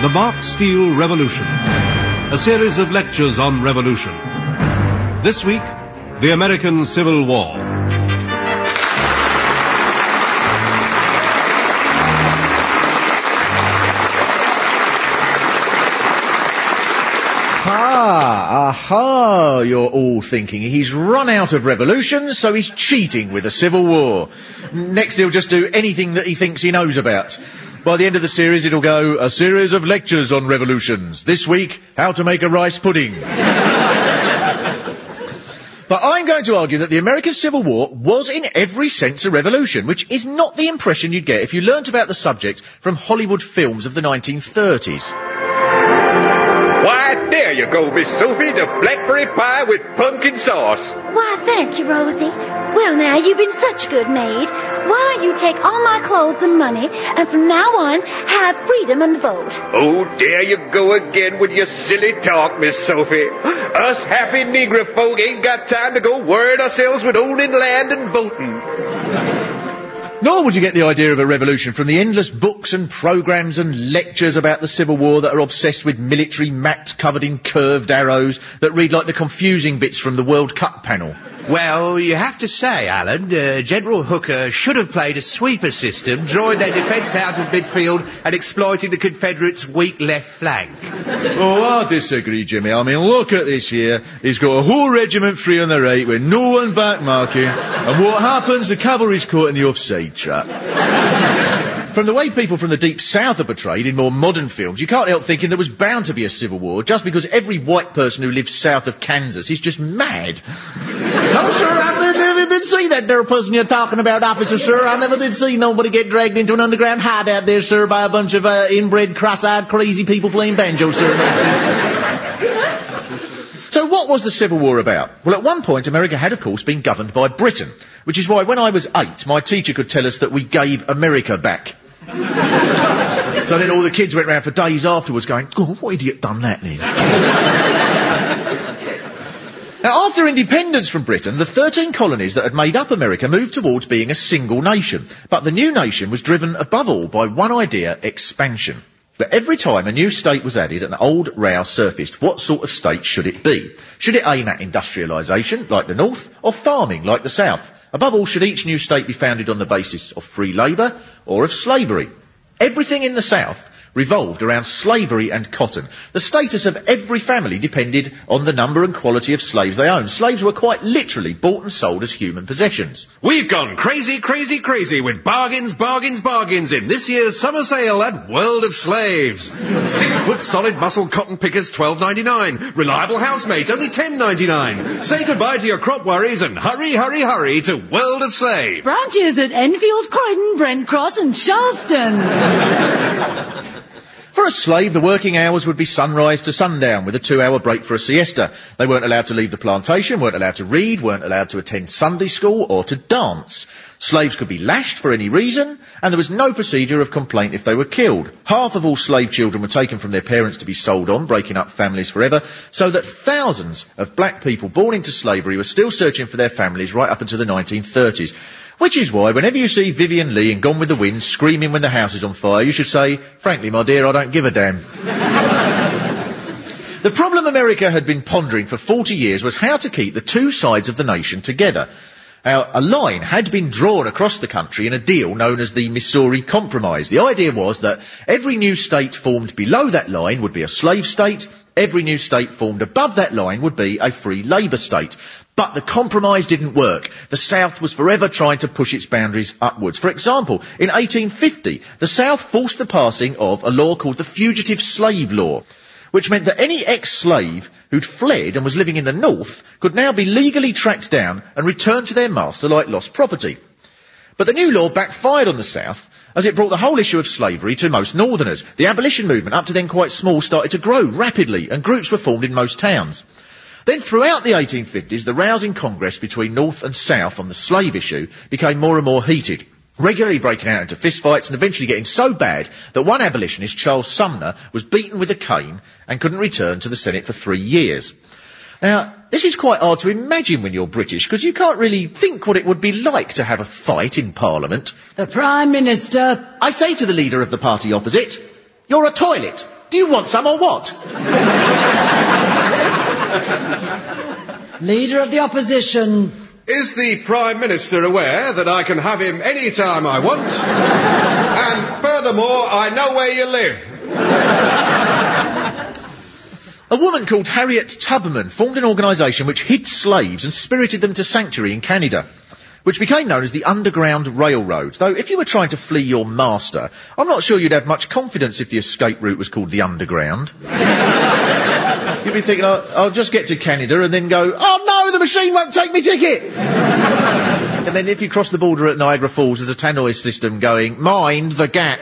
The Mark Steele Revolution, a series of lectures on revolution. This week, the American Civil War. Aha, you're all thinking he's run out of revolution, so he's cheating with a civil war. Next he'll just do anything that he thinks he knows about. By the end of the series it'll go, a series of lectures on revolutions. This week, how to make a rice pudding. But I'm going to argue that the American Civil War was in every sense a revolution, which is not the impression you'd get if you learnt about the subject from Hollywood films of the 1930s. Why, there you go, Miss Sophie, the blackberry pie with pumpkin sauce. Why, thank you, Rosie. Well, now, you've been such a good maid. Why don't you take all my clothes and money, and from now on, have freedom and vote? Oh, there you go again with your silly talk, Miss Sophie. Us happy Negro folk ain't got time to go worrying ourselves with owning land and voting. Nor would you get the idea of a revolution from the endless books and programmes and lectures about the Civil War that are obsessed with military maps covered in curved arrows that read like the confusing bits from the World Cup panel. Well, you have to say, Alan, General Hooker should have played a sweeper system, drawing their defence out of midfield and exploiting the Confederates' weak left flank. Oh, I disagree, Jimmy. I mean, look at this here. He's got a whole regiment free on the right with no one back marking, and what happens? The cavalry's caught in the offside trap. From the way people from the deep south are portrayed in more modern films, you can't help thinking there was bound to be a civil war just because every white person who lives south of Kansas is just mad. No, sir, I never did see that there person you're talking about, officer, sir. I never did see nobody get dragged into an underground hideout there, sir, by a bunch of inbred, cross-eyed, crazy people playing banjo, sir. So what was the Civil War about? Well, at one point, America had, of course, been governed by Britain, which is why when I was 8, my teacher could tell us that we gave America back. So then all the kids went round for days afterwards going, oh, what idiot done that then? Now, after independence from Britain, the 13 colonies that had made up America moved towards being a single nation. But the new nation was driven above all by one idea, expansion. But every time a new state was added, an old row surfaced. What sort of state should it be? Should it aim at industrialisation, like the North, or farming, like the South? Above all, should each new state be founded on the basis of free labour or of slavery? Everything in the South revolved around slavery and cotton. The status of every family depended on the number and quality of slaves they owned. Slaves were quite literally bought and sold as human possessions. We've gone crazy, crazy, crazy with bargains, bargains, bargains in this year's summer sale at World of Slaves. 6-foot solid muscle cotton pickers, $12.99. Reliable housemates, only $10.99. Say goodbye to your crop worries and hurry, hurry, hurry to World of Slaves. Branches at Enfield, Croydon, Brent Cross and Charleston. For a slave, the working hours would be sunrise to sundown with a 2-hour break for a siesta. They weren't allowed to leave the plantation, weren't allowed to read, weren't allowed to attend Sunday school or to dance. Slaves could be lashed for any reason, and there was no procedure of complaint if they were killed. Half of all slave children were taken from their parents to be sold on, breaking up families forever, so that thousands of black people born into slavery were still searching for their families right up until the 1930s. Which is why, whenever you see Vivian Leigh in Gone with the Wind screaming when the house is on fire, you should say, frankly, my dear, I don't give a damn. The problem America had been pondering for 40 years was how to keep the two sides of the nation together. Now, a line had been drawn across the country in a deal known as the Missouri Compromise. The idea was that every new state formed below that line would be a slave state, every new state formed above that line would be a free labour state. But the compromise didn't work. The South was forever trying to push its boundaries upwards. For example, in 1850, the South forced the passing of a law called the Fugitive Slave Law, which meant that any ex-slave who'd fled and was living in the North could now be legally tracked down and returned to their master like lost property. But the new law backfired on the South, as it brought the whole issue of slavery to most Northerners. The abolition movement, up to then quite small, started to grow rapidly, and groups were formed in most towns. Then throughout the 1850s, the rows in Congress between North and South on the slave issue became more and more heated, regularly breaking out into fistfights and eventually getting so bad that one abolitionist, Charles Sumner, was beaten with a cane and couldn't return to the Senate for 3 years. Now, this is quite hard to imagine when you're British, because you can't really think what it would be like to have a fight in Parliament. The Prime Minister. I say to the leader of the party opposite, you're a toilet. Do you want some or what? Leader of the opposition. Is the Prime Minister aware that I can have him any time I want? And furthermore, I know where you live. A woman called Harriet Tubman formed an organisation which hid slaves and spirited them to sanctuary in Canada, which became known as the Underground Railroad. Though if you were trying to flee your master, I'm not sure you'd have much confidence if the escape route was called the Underground. You'd be thinking, I'll just get to Canada and then go, oh no, the machine won't take me ticket! And then if you cross the border at Niagara Falls, there's a tannoy system going, mind the gap.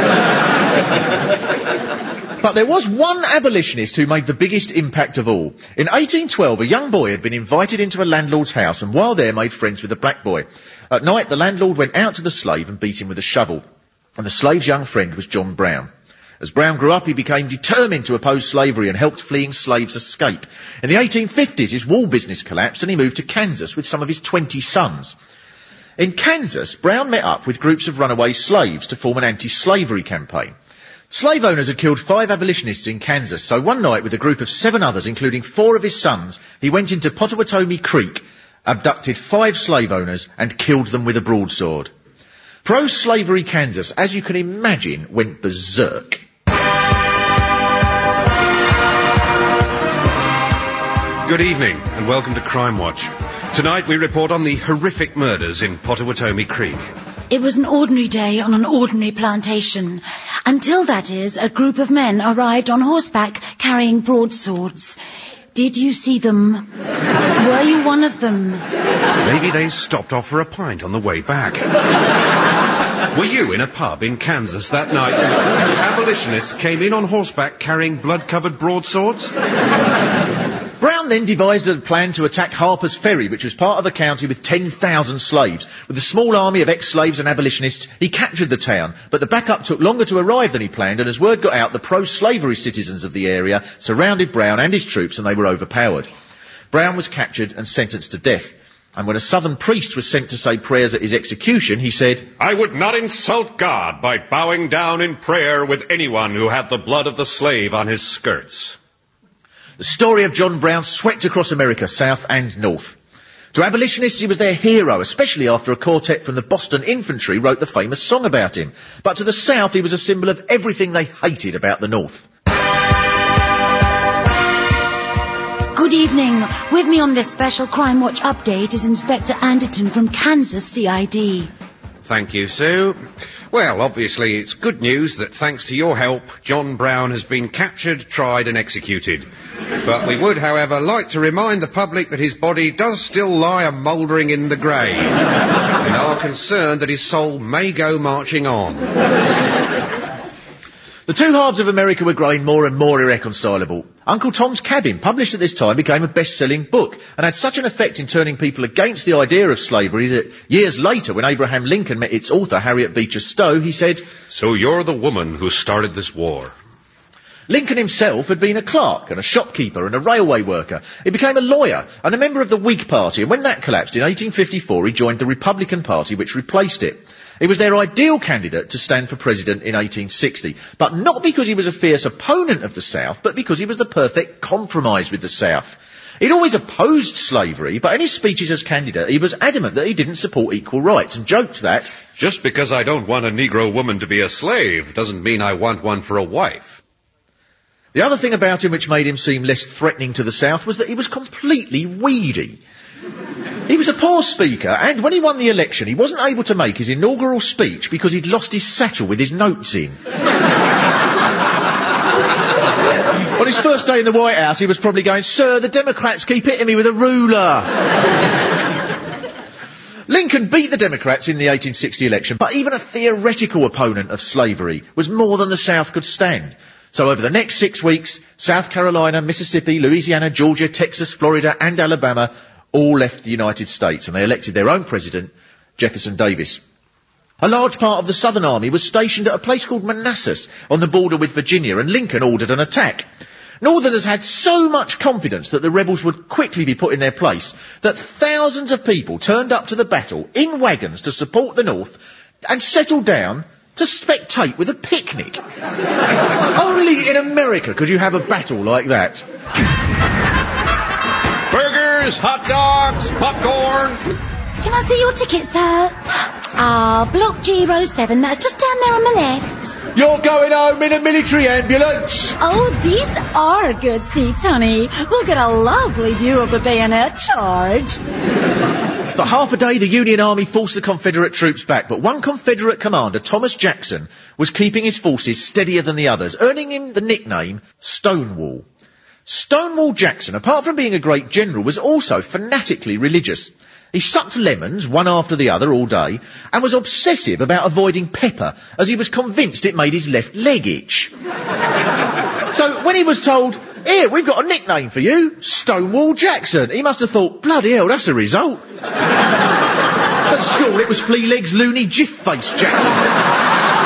But there was one abolitionist who made the biggest impact of all. In 1812, a young boy had been invited into a landlord's house and while there made friends with a black boy. At night, the landlord went out to the slave and beat him with a shovel. And the slave's young friend was John Brown. As Brown grew up, he became determined to oppose slavery and helped fleeing slaves escape. In the 1850s, his wool business collapsed and he moved to Kansas with some of his 20 sons. In Kansas, Brown met up with groups of runaway slaves to form an anti-slavery campaign. Slave owners had killed 5 abolitionists in Kansas, so one night with a group of 7 others, including 4 of his sons, he went into Pottawatomie Creek, abducted 5 slave owners and killed them with a broadsword. Pro-slavery Kansas, as you can imagine, went berserk. Good evening and welcome to Crime Watch. Tonight we report on the horrific murders in Pottawatomie Creek. It was an ordinary day on an ordinary plantation. Until, that is, a group of men arrived on horseback carrying broadswords. Did you see them? Were you one of them? Maybe they stopped off for a pint on the way back. Were you in a pub in Kansas that night when abolitionists came in on horseback carrying blood-covered broadswords? Brown then devised a plan to attack Harper's Ferry, which was part of a county with 10,000 slaves. With a small army of ex-slaves and abolitionists, he captured the town, but the backup took longer to arrive than he planned, and as word got out, the pro-slavery citizens of the area surrounded Brown and his troops, and they were overpowered. Brown was captured and sentenced to death. And when a southern priest was sent to say prayers at his execution, he said, I would not insult God by bowing down in prayer with anyone who had the blood of the slave on his skirts. The story of John Brown swept across America, south and north. To abolitionists, he was their hero, especially after a quartet from the Boston Infantry wrote the famous song about him. But to the south, he was a symbol of everything they hated about the north. Good evening. With me on this special Crime Watch update is Inspector Anderton from Kansas CID. Thank you, Sue. Well, obviously it's good news that thanks to your help, John Brown has been captured, tried and executed. But we would, however, like to remind the public that his body does still lie a-mouldering in the grave, and are concerned that his soul may go marching on. The two halves of America were growing more and more irreconcilable. Uncle Tom's Cabin, published at this time, became a best-selling book and had such an effect in turning people against the idea of slavery that years later, when Abraham Lincoln met its author, Harriet Beecher Stowe, he said, So you're the woman who started this war. Lincoln himself had been a clerk and a shopkeeper and a railway worker. He became a lawyer and a member of the Whig Party, and when that collapsed in 1854, he joined the Republican Party, which replaced it. He was their ideal candidate to stand for president in 1860, but not because he was a fierce opponent of the South, but because he was the perfect compromise with the South. He'd always opposed slavery, but in his speeches as candidate, he was adamant that he didn't support equal rights and joked that, Just because I don't want a Negro woman to be a slave doesn't mean I want one for a wife. The other thing about him which made him seem less threatening to the South was that he was completely weedy. He was a poor speaker, and when he won the election, he wasn't able to make his inaugural speech because he'd lost his satchel with his notes in. On his first day in the White House, he was probably going, Sir, the Democrats keep hitting me with a ruler. Lincoln beat the Democrats in the 1860 election, but even a theoretical opponent of slavery was more than the South could stand. So over the next 6 weeks, South Carolina, Mississippi, Louisiana, Georgia, Texas, Florida and Alabama all left the United States, and they elected their own president, Jefferson Davis. A large part of the Southern Army was stationed at a place called Manassas on the border with Virginia, and Lincoln ordered an attack. Northerners had so much confidence that the rebels would quickly be put in their place that thousands of people turned up to the battle in wagons to support the North and settled down to spectate with a picnic. Only Only in America could you have a battle like that. Burgers, hot dogs, popcorn. Can I see your ticket, sir? Block G, row 7. That's just down there on the left. You're going home in a military ambulance. Oh, these are good seats, honey. We'll get a lovely view of the bayonet charge. For half a day, the Union Army forced the Confederate troops back, but one Confederate commander, Thomas Jackson, was keeping his forces steadier than the others, earning him the nickname Stonewall. Stonewall Jackson, apart from being a great general, was also fanatically religious. He sucked lemons, one after the other, all day, and was obsessive about avoiding pepper, as he was convinced it made his left leg itch. So when he was told, "Here, we've got a nickname for you, Stonewall Jackson," he must have thought, bloody hell, that's a result. At school, it was Flealeg's loony jiff-face Jackson.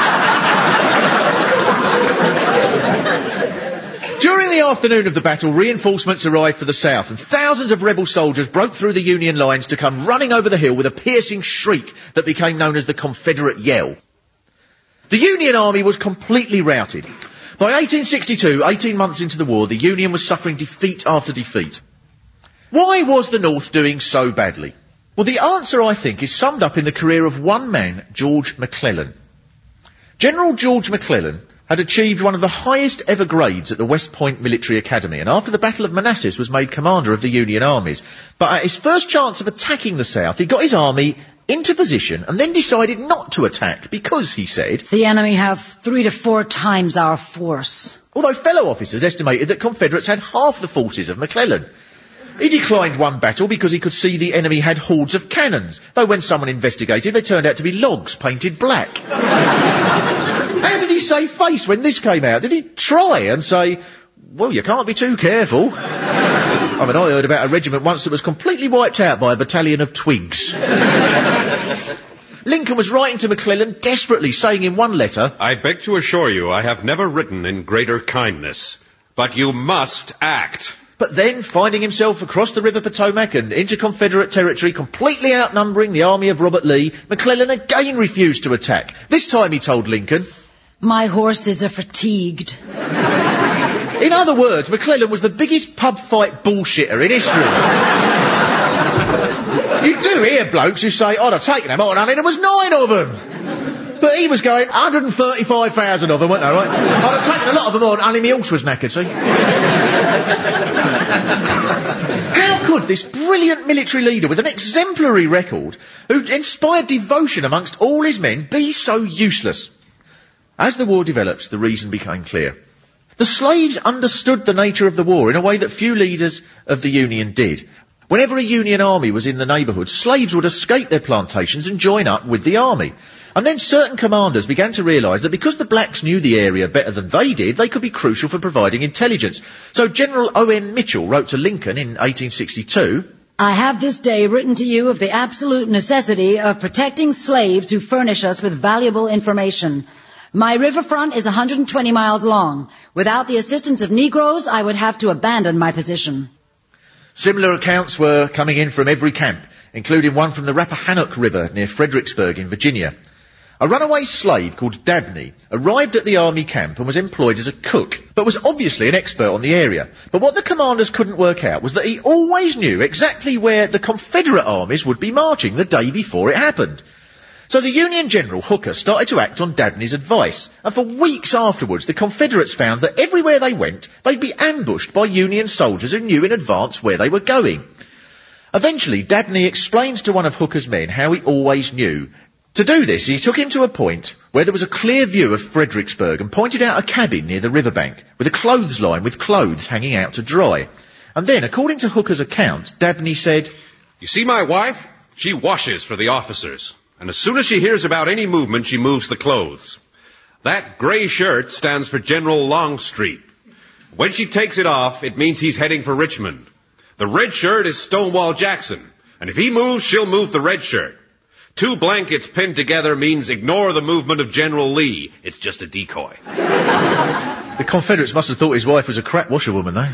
During the afternoon of the battle, reinforcements arrived for the south, and thousands of rebel soldiers broke through the Union lines to come running over the hill with a piercing shriek that became known as the Confederate Yell. The Union Army was completely routed. By 1862, 18 months into the war, the Union was suffering defeat after defeat. Why was the North doing so badly? Well, the answer, I think, is summed up in the career of one man, George McClellan. General George McClellan had achieved one of the highest ever grades at the West Point Military Academy, and after the Battle of Manassas was made commander of the Union armies. But at his first chance of attacking the South, he got his army into position and then decided not to attack because, he said, the enemy have 3 to 4 times our force. Although fellow officers estimated that Confederates had half the forces of McClellan. He declined one battle because he could see the enemy had hordes of cannons, though when someone investigated, they turned out to be logs painted black. How did he save face when this came out? Did he try and say, well, you can't be too careful? I mean, I heard about a regiment once that was completely wiped out by a battalion of twigs. Lincoln was writing to McClellan desperately, saying in one letter, I beg to assure you I have never written in greater kindness, but you must act. But then, finding himself across the River Potomac and into Confederate territory, completely outnumbering the army of Robert Lee, McClellan again refused to attack. This time he told Lincoln, My horses are fatigued. In other words, McClellan was the biggest pub fight bullshitter in history. You do hear blokes who say, I'd have taken them on, and there was 9 of them. But he was going, 135,000 of them, weren't there, right? I'd have taken a lot of them on, only my horse was knackered, see? How could this brilliant military leader with an exemplary record, who inspired devotion amongst all his men, be so useless? As the war developed, the reason became clear. The slaves understood the nature of the war in a way that few leaders of the Union did. Whenever a Union army was in the neighbourhood, slaves would escape their plantations and join up with the army. And then certain commanders began to realise that because the blacks knew the area better than they did, they could be crucial for providing intelligence. So General O.M. Mitchell wrote to Lincoln in 1862, I have this day written to you of the absolute necessity of protecting slaves who furnish us with valuable information. My riverfront is 120 miles long. Without the assistance of Negroes, I would have to abandon my position. Similar accounts were coming in from every camp, including one from the Rappahannock River near Fredericksburg in Virginia. A runaway slave called Dabney arrived at the army camp and was employed as a cook, but was obviously an expert on the area. But what the commanders couldn't work out was that he always knew exactly where the Confederate armies would be marching the day before it happened. So the Union General Hooker started to act on Dabney's advice, and for weeks afterwards the Confederates found that everywhere they went, they'd be ambushed by Union soldiers who knew in advance where they were going. Eventually, Dabney explained to one of Hooker's men how he always knew. To do this, he took him to a point where there was a clear view of Fredericksburg and pointed out a cabin near the riverbank with a clothesline with clothes hanging out to dry. And then, according to Hooker's account, Dabney said, You see my wife? She washes for the officers. And as soon as she hears about any movement, she moves the clothes. That gray shirt stands for General Longstreet. When she takes it off, it means he's heading for Richmond. The red shirt is Stonewall Jackson. And if he moves, she'll move the red shirt. 2 blankets pinned together means ignore the movement of General Lee. It's just a decoy. The Confederates must have thought his wife was a crap washerwoman, though.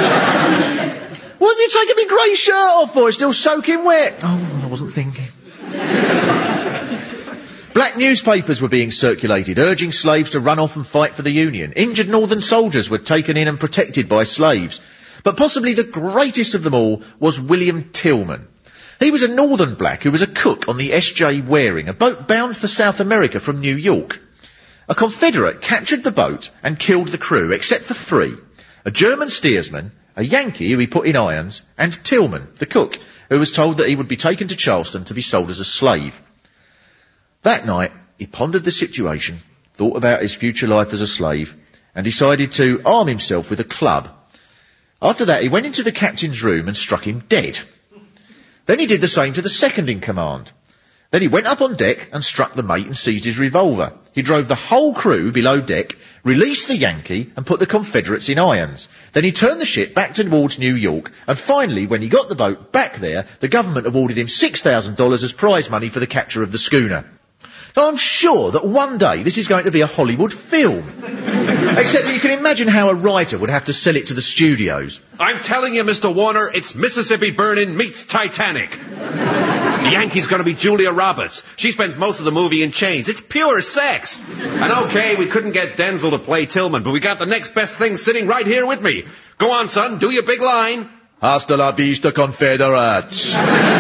What have you taken my grey shirt off for? It's still soaking wet. Oh, I wasn't thinking. Black newspapers were being circulated, urging slaves to run off and fight for the Union. Injured northern soldiers were taken in and protected by slaves. But possibly the greatest of them all was William Tillman. He was a northern black who was a cook on the S.J. Waring, a boat bound for South America from New York. A Confederate captured the boat and killed the crew, except for 3. A German steersman, a Yankee who he put in irons, and Tillman, the cook, who was told that he would be taken to Charleston to be sold as a slave. That night, he pondered the situation, thought about his future life as a slave, and decided to arm himself with a club. After that, he went into the captain's room and struck him dead. Then he did the same to the second in command. Then he went up on deck and struck the mate and seized his revolver. He drove the whole crew below deck, released the Yankee and put the Confederates in irons. Then he turned the ship back towards New York, and finally, when he got the boat back there, the government awarded him $6,000 as prize money for the capture of the schooner. So I'm sure that one day this is going to be a Hollywood film. Except that you can imagine how a writer would have to sell it to the studios. I'm telling you, Mr. Warner, it's Mississippi Burning meets Titanic. The Yankee's going to be Julia Roberts. She spends most of the movie in chains. It's pure sex. And okay, we couldn't get Denzel to play Tillman, but we got the next best thing sitting right here with me. Go on, son, do your big line. Hasta la vista, Confederates.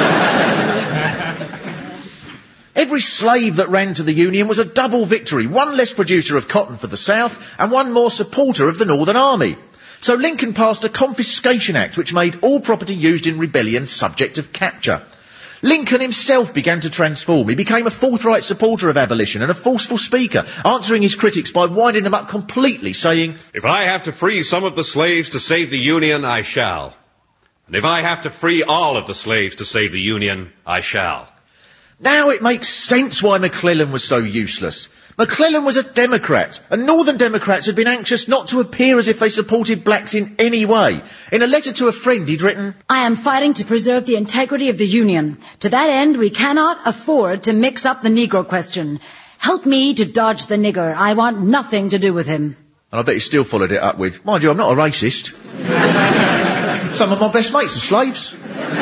Every slave that ran to the Union was a double victory, one less producer of cotton for the South and one more supporter of the Northern Army. So Lincoln passed a Confiscation Act which made all property used in rebellion subject of capture. Lincoln himself began to transform. He became a forthright supporter of abolition and a forceful speaker, answering his critics by winding them up completely, saying, "If I have to free some of the slaves to save the Union, I shall. And if I have to free all of the slaves to save the Union, I shall." Now it makes sense why McClellan was so useless. McClellan was a Democrat, and Northern Democrats had been anxious not to appear as if they supported blacks in any way. In a letter to a friend, he'd written, I am fighting to preserve the integrity of the Union. To that end, we cannot afford to mix up the Negro question. Help me to dodge the nigger. I want nothing to do with him. And I bet he still followed it up with, mind you, I'm not a racist. Some of my best mates are slaves.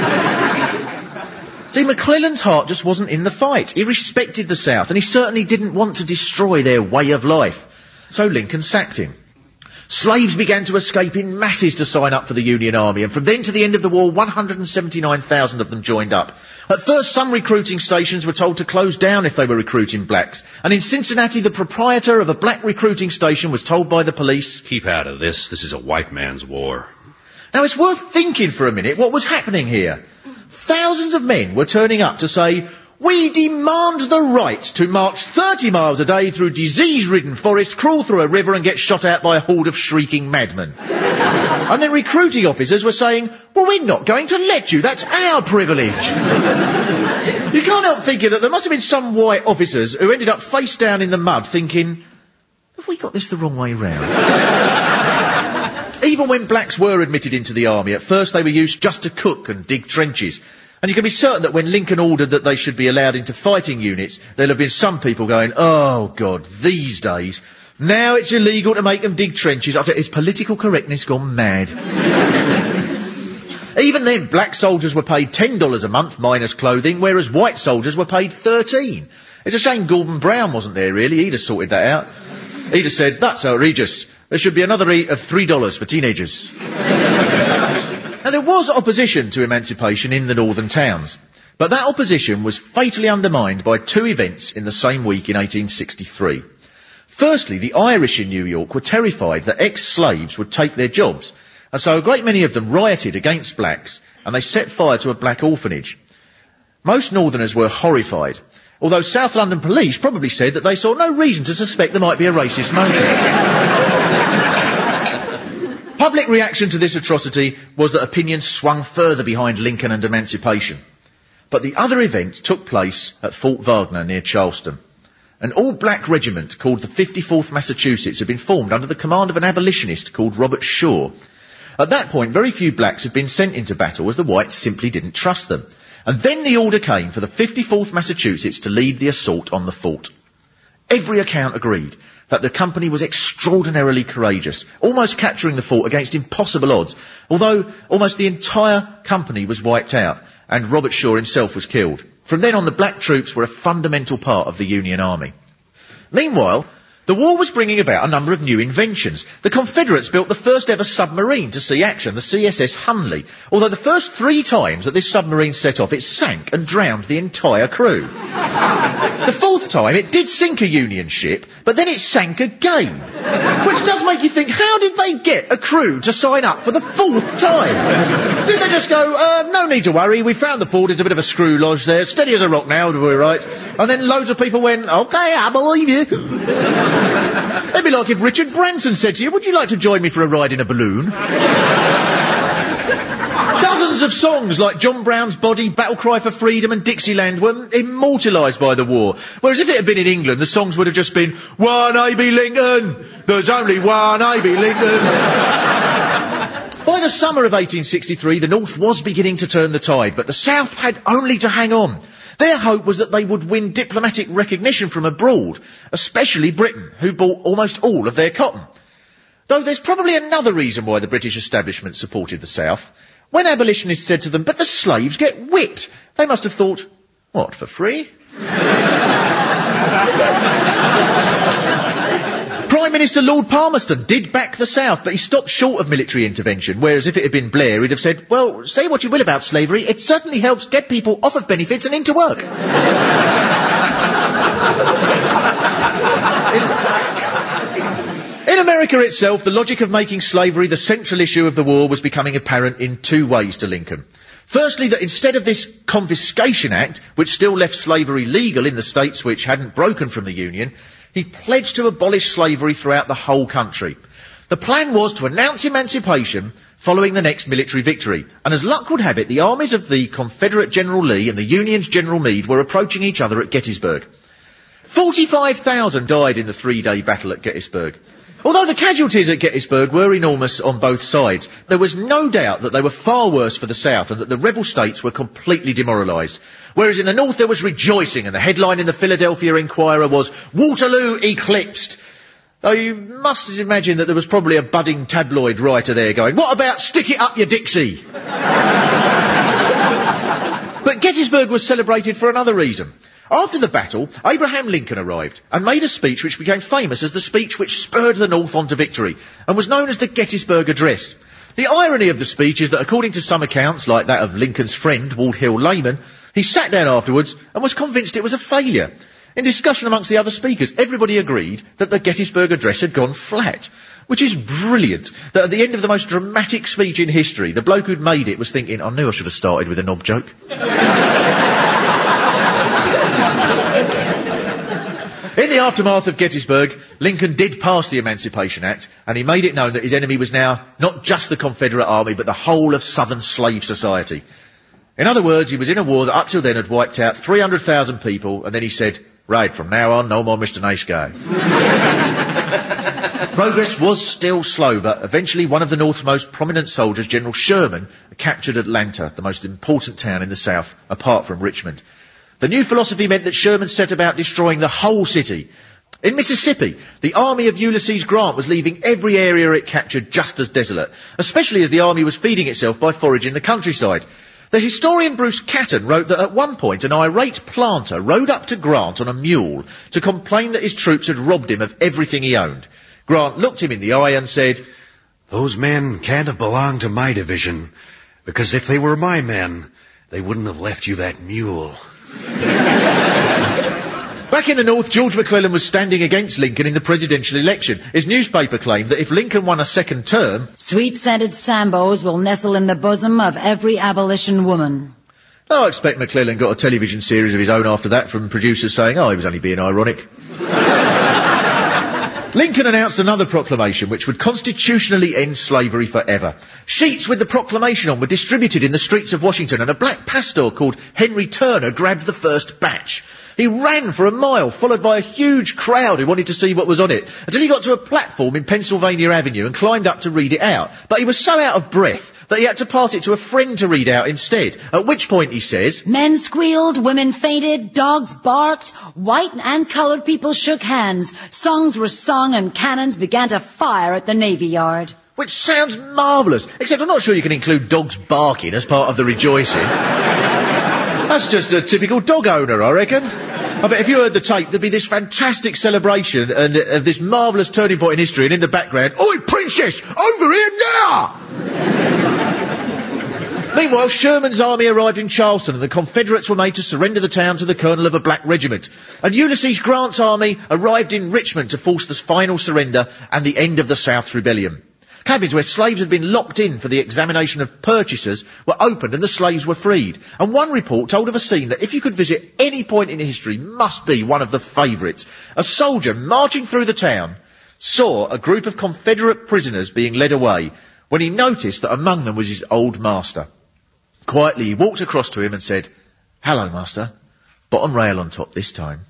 See, McClellan's heart just wasn't in the fight. He respected the South, and he certainly didn't want to destroy their way of life. So Lincoln sacked him. Slaves began to escape in masses to sign up for the Union Army, and from then to the end of the war, 179,000 of them joined up. At first, some recruiting stations were told to close down if they were recruiting blacks, and in Cincinnati, the proprietor of a black recruiting station was told by the police, "Keep out of this. This is a white man's war." Now, it's worth thinking for a minute what was happening here. Thousands of men were turning up to say, "We demand the right to march 30 miles a day through disease-ridden forest, crawl through a river and get shot at by a horde of shrieking madmen." And then recruiting officers were saying, "Well, we're not going to let you. That's our privilege." You can't help thinking that there must have been some white officers who ended up face down in the mud thinking, have we got this the wrong way round? Even when blacks were admitted into the army, at first they were used just to cook and dig trenches. And you can be certain that when Lincoln ordered that they should be allowed into fighting units, there'll have been some people going, "Oh, God, these days. Now it's illegal to make them dig trenches." I tell you, it's political correctness gone mad. Even then, black soldiers were paid $10 a month minus clothing, whereas white soldiers were paid $13. It's a shame Gordon Brown wasn't there, really. He'd have sorted that out. He'd have said, "That's outrageous. There should be another rate of $3 for teenagers." Now, there was opposition to emancipation in the northern towns, but that opposition was fatally undermined by 2 events in the same week in 1863. Firstly, the Irish in New York were terrified that ex-slaves would take their jobs, and so a great many of them rioted against blacks, and they set fire to a black orphanage. Most northerners were horrified, although South London police probably said that they saw no reason to suspect there might be a racist motive. Public reaction to this atrocity was that opinion swung further behind Lincoln and emancipation. But the other event took place at Fort Wagner near Charleston. An all-black regiment called the 54th Massachusetts had been formed under the command of an abolitionist called Robert Shaw. At that point, very few blacks had been sent into battle as the whites simply didn't trust them. And then the order came for the 54th Massachusetts to lead the assault on the fort. Every account agreed that the company was extraordinarily courageous, almost capturing the fort against impossible odds, although almost the entire company was wiped out and Robert Shaw himself was killed. From then on, the black troops were a fundamental part of the Union Army. Meanwhile, the war was bringing about a number of new inventions. The Confederates built the first ever submarine to see action, the CSS Hunley. Although the first 3 times that this submarine set off, it sank and drowned the entire crew. The 4th time, it did sink a Union ship, but then it sank again. Which does make you think, how did they get a crew to sign up for the 4th time? Did they just go, no need to worry, we found the fort, it's a bit of a screw lodge there, steady as a rock now, we're right. And then loads of people went, OK, I believe you. It'd be like if Richard Branson said to you, would you like to join me for a ride in a balloon? Dozens of songs like John Brown's Body, Battle Cry for Freedom and Dixieland were immortalised by the war. Whereas if it had been in England, the songs would have just been, one A.B. Lincoln, there's only one A.B. Lincoln. By the summer of 1863, the North was beginning to turn the tide, but the South had only to hang on. Their hope was that they would win diplomatic recognition from abroad, especially Britain, who bought almost all of their cotton. Though there's probably another reason why the British establishment supported the South. When abolitionists said to them, but the slaves get whipped, they must have thought, what, for free? Prime Minister Lord Palmerston did back the South, but he stopped short of military intervention, whereas if it had been Blair, he'd have said, well, say what you will about slavery, it certainly helps get people off of benefits and into work. In America itself, the logic of making slavery the central issue of the war was becoming apparent in 2 ways to Lincoln. Firstly, that instead of this Confiscation Act, which still left slavery legal in the states which hadn't broken from the Union, he pledged to abolish slavery throughout the whole country. The plan was to announce emancipation following the next military victory, and as luck would have it, the armies of the Confederate General Lee and the Union's General Meade were approaching each other at Gettysburg. 45,000 died in the 3-day battle at Gettysburg. Although the casualties at Gettysburg were enormous on both sides, there was no doubt that they were far worse for the South and that the rebel states were completely demoralised. Whereas in the North there was rejoicing, and the headline in the Philadelphia Inquirer was, Waterloo eclipsed. Though you must imagine that there was probably a budding tabloid writer there going, what about stick it up your Dixie? But Gettysburg was celebrated for another reason. After the battle, Abraham Lincoln arrived and made a speech which became famous as the speech which spurred the North on to victory and was known as the Gettysburg Address. The irony of the speech is that according to some accounts, like that of Lincoln's friend, Ward Hill Layman, he sat down afterwards and was convinced it was a failure. In discussion amongst the other speakers, everybody agreed that the Gettysburg Address had gone flat, which is brilliant, that at the end of the most dramatic speech in history, the bloke who'd made it was thinking, I knew I should have started with a knob joke. In the aftermath of Gettysburg, Lincoln did pass the Emancipation Act, and he made it known that his enemy was now not just the Confederate Army, but the whole of Southern slave society. In other words, he was in a war that up till then had wiped out 300,000 people, and then he said, right, from now on, no more Mr. Nice Guy. Progress was still slow, but eventually one of the North's most prominent soldiers, General Sherman, captured Atlanta, the most important town in the South, apart from Richmond. The new philosophy meant that Sherman set about destroying the whole city. In Mississippi, the army of Ulysses Grant was leaving every area it captured just as desolate, especially as the army was feeding itself by foraging the countryside. The historian Bruce Catton wrote that at one point an irate planter rode up to Grant on a mule to complain that his troops had robbed him of everything he owned. Grant looked him in the eye and said, Those men can't have belonged to my division, because if they were my men, they wouldn't have left you that mule. Back in the North, George McClellan was standing against Lincoln in the presidential election. His newspaper claimed that if Lincoln won a second term, sweet-scented Sambos will nestle in the bosom of every abolition woman. I expect McClellan got a television series of his own after that from producers saying, he was only being ironic. Lincoln announced another proclamation which would constitutionally end slavery forever. Sheets with the proclamation on were distributed in the streets of Washington, and a black pastor called Henry Turner grabbed the first batch. He ran for a mile, followed by a huge crowd who wanted to see what was on it, until he got to a platform in Pennsylvania Avenue and climbed up to read it out. But he was so out of breath that he had to pass it to a friend to read out instead, at which point he says, Men squealed, women fainted, dogs barked, white and coloured people shook hands, songs were sung, and cannons began to fire at the Navy Yard. Which sounds marvellous, except I'm not sure you can include dogs barking as part of the rejoicing. That's just a typical dog owner, I reckon. I bet if you heard the tape, there'd be this fantastic celebration and of this marvellous turning point in history, and in the background, "Oi, Princess, over here now!" Meanwhile, Sherman's army arrived in Charleston, and the Confederates were made to surrender the town to the colonel of a black regiment. And Ulysses Grant's army arrived in Richmond to force the final surrender and the end of the South's rebellion. Cabins where slaves had been locked in for the examination of purchasers were opened and the slaves were freed. And one report told of a scene that, if you could visit any point in history, must be one of the favourites. A soldier marching through the town saw a group of Confederate prisoners being led away when he noticed that among them was his old master. Quietly, he walked across to him and said, "Hello, master. Bottom rail on top this time."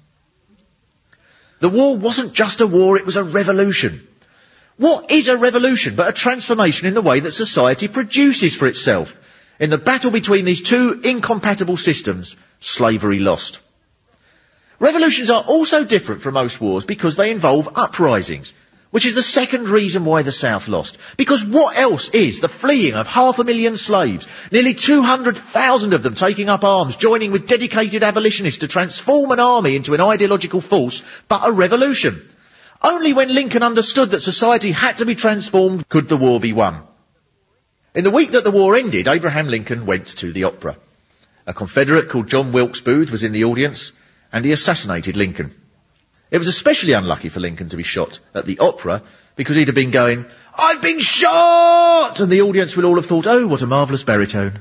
The war wasn't just a war, it was a revolution. What is a revolution but a transformation in the way that society produces for itself? In the battle between these two incompatible systems, slavery lost. Revolutions are also different from most wars because they involve uprisings, which is the second reason why the South lost. Because what else is the fleeing of 500,000 slaves, nearly 200,000 of them taking up arms, joining with dedicated abolitionists to transform an army into an ideological force, but a revolution? Only when Lincoln understood that society had to be transformed could the war be won. In the week that the war ended, Abraham Lincoln went to the opera. A Confederate called John Wilkes Booth was in the audience, and he assassinated Lincoln. It was especially unlucky for Lincoln to be shot at the opera because he'd have been going, "I've been shot!" and the audience would all have thought, "Oh, what a marvellous baritone."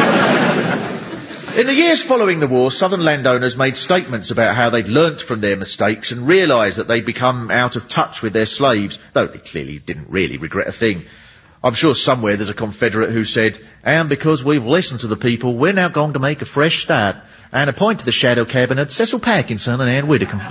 In the years following the war, southern landowners made statements about how they'd learnt from their mistakes and realised that they'd become out of touch with their slaves, though they clearly didn't really regret a thing. I'm sure somewhere there's a Confederate who said, "And because we've listened to the people, we're now going to make a fresh start and appoint to the shadow cabinet Cecil Parkinson and Ann Widdecombe."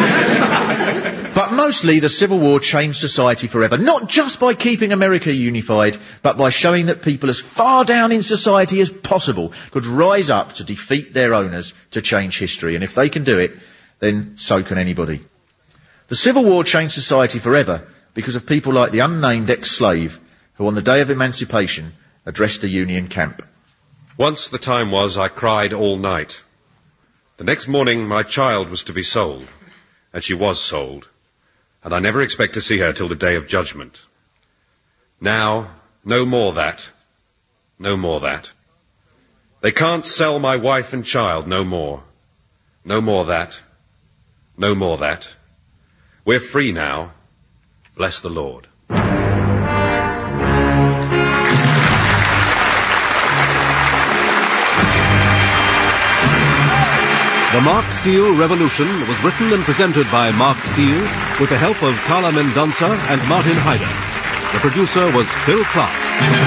But mostly the Civil War changed society forever, not just by keeping America unified, but by showing that people as far down in society as possible could rise up to defeat their owners to change history. And if they can do it, then so can anybody. The Civil War changed society forever because of people like the unnamed ex-slave who on the day of emancipation addressed the Union camp. Once the time was I cried all night. The next morning my child was to be sold, and she was sold, and I never expect to see her till the day of judgment. Now, no more that. No more that. They can't sell my wife and child no more. No more that. No more that. We're free now. Bless the Lord. The Mark Steele Revolution was written and presented by Mark Steele with the help of Carla Mendonça and Martin Hyder. The producer was Phil Clark.